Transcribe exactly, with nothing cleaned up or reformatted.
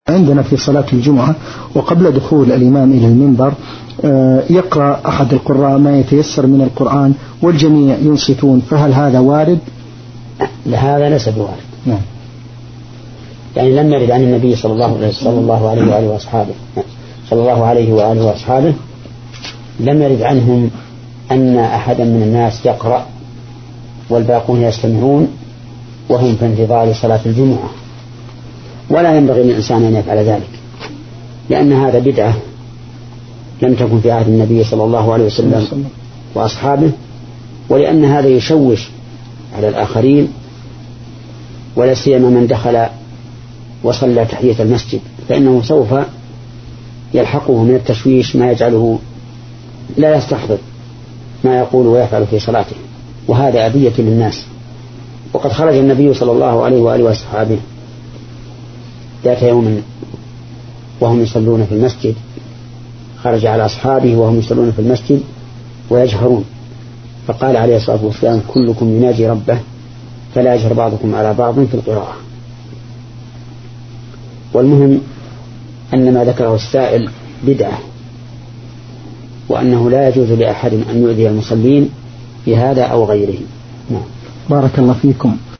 عندنا في صلاة الجمعة وقبل دخول الإمام إلى المنبر يقرأ أحد القراء ما يتيسر من القرآن والجميع ينصتون، فهل هذا وارد؟ لهذا ليس بوارد. نعم. يعني لم يرد عن النبي صلى الله عليه صلى الله عليه وآله وأصحابه صلى الله عليه وآله وأصحابه لم يرد عنهم أن أحدا من الناس يقرأ والباقون يستمعون وهم في انتظار صلاة الجمعة، ولا ينبغي للإنسان أن يفعل ذلك، لأن هذا بدعة لم تكن في عهد النبي صلى الله عليه وسلم وأصحابه، ولأن هذا يشوش على الآخرين، ولا سيما من دخل وصلى تحية المسجد، فإنه سوف يلحقه من التشويش ما يجعله لا يستحضر ما يقول ويفعل في صلاته، وهذا أذية للناس. وقد خرج النبي صلى الله عليه وآله وأصحابه ذات يوم وهم يصلون في المسجد، خرج على أصحابه وهم يصلون في المسجد ويجهرون، فقال عليه الصلاة والسلام: كلكم يناجي ربه فلا يجهر بعضكم على بعض في القراءة. والمهم أن ما ذكره السائل بدعة، وأنه لا يجوز لأحد أن يؤذي المصلين بهذا أو غيره. بارك الله فيكم.